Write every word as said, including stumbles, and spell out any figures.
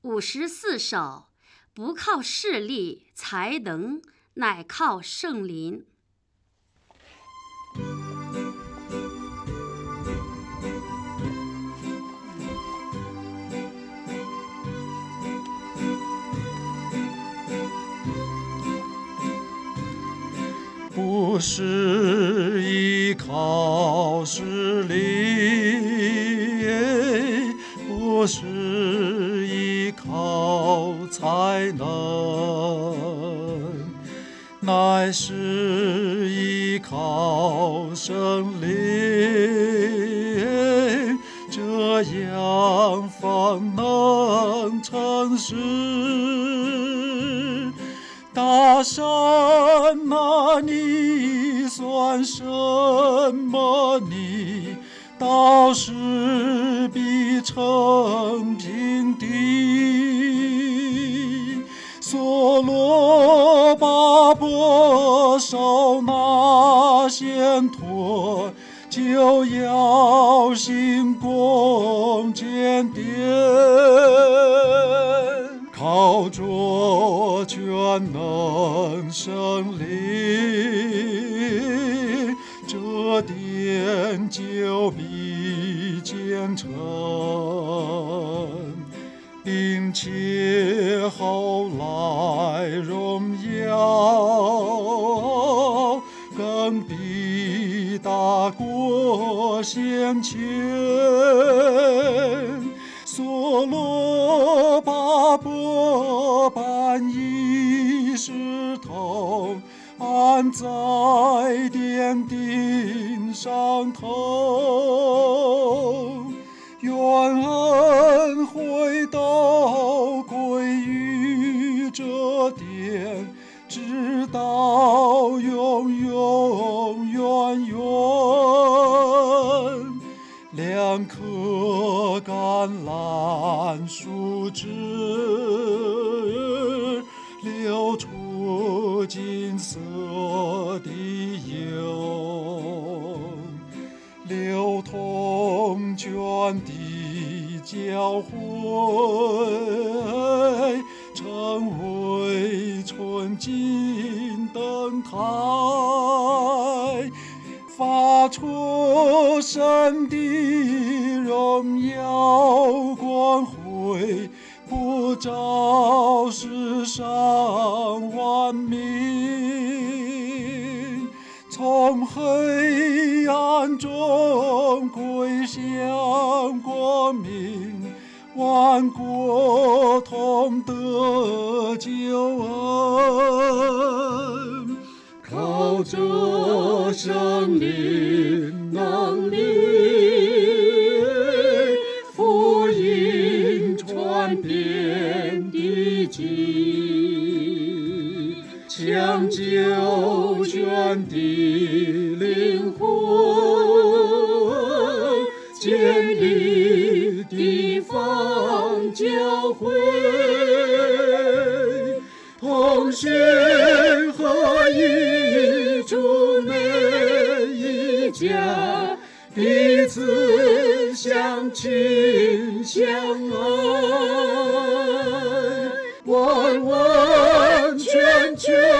五十四首，不靠势力才能，乃靠圣灵。 不是依靠势力，不是依靠才能，乃是依靠圣灵，这样方能成事。大山啊，你算什么？你到时必成平地。所罗巴伯手拿线砣，就要行弓箭典，靠着全能圣灵，这典就必建成，并且后来荣耀更比大过先前。所罗巴伯把一石头安在奠定上头，愿恩惠都归于这典，直到永永远远。两棵橄榄树枝流出金色的油，流通泉的教会，成为纯净灯台，发出神的荣耀光辉，不照世上万民，从黑暗中归向光明，万国同得救恩。靠着圣灵能力，福音传遍地极，抢救全的灵魂，建立地方教会，同心合一，主内一家，彼此相亲相爱，完完全全